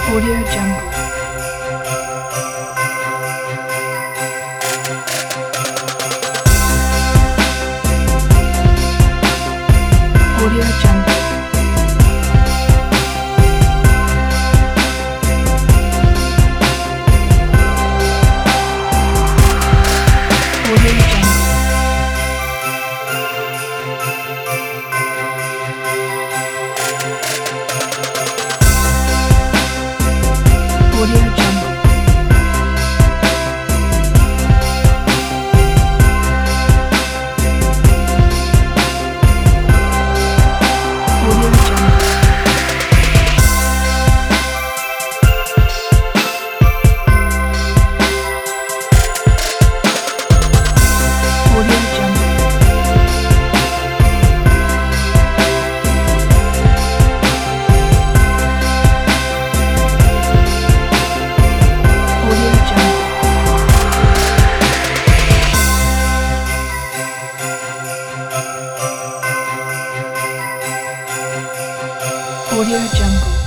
Audio Jungle. Audio Jungle. Audio Jungle. Audio Jungle. Audio Jungle. Audio Jungle. Audio Jungle. Audio Jungle.